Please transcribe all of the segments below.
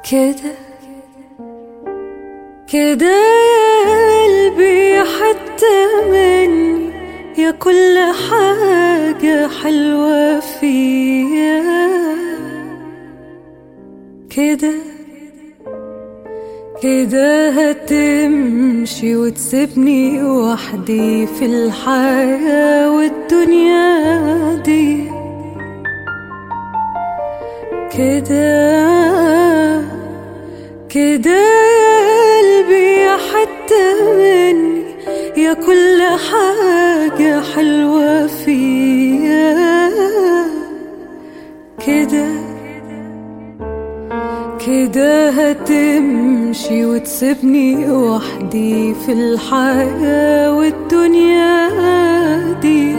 كده كده يا قلبي حتى مني، يا كل حاجة حلوة فيا. كده كده هتمشي وتسيبني وحدي في الحياة والدنيا دي. كده كده يا قلبي حتى مني، يا كل حاجة حلوة فيا. كده كده هتمشي وتسيبني وحدي في الحياة والدنيا دي.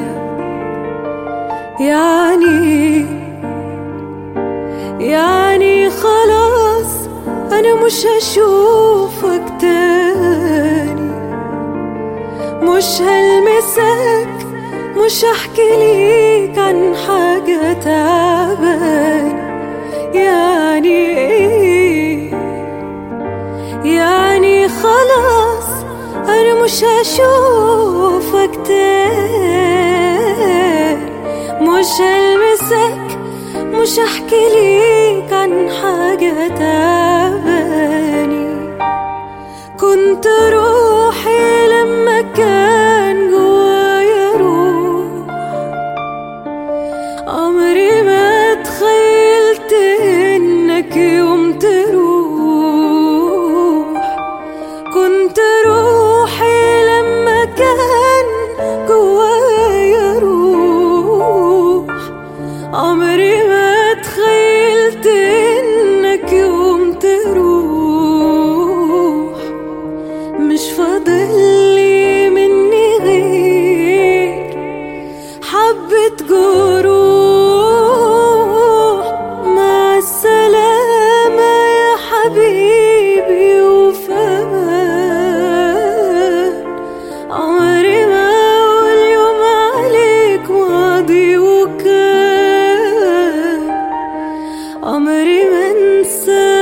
يعني خلاص أنا مش هشوفك تاني، مش هلمسك، مش هحكي ليك عن حاجة تعباني. يعني خلاص أنا مش هشوفك تاني، مش هلمسك، مش هحكي ليك عن حاجة تعباني. كنت روحي لما كان جوايا روح، عمري ما تخيلت إنك يوم تروح. كنت روحي لما كان جوايا روح، عمري ما تخيلت إنك يوم تروح. مش فاضلي مني غير حبة جروح. مع السلامة يا حبيبي وفمان، عمري ما أقول يوم عليك ماضي وكان، عمري ما انسى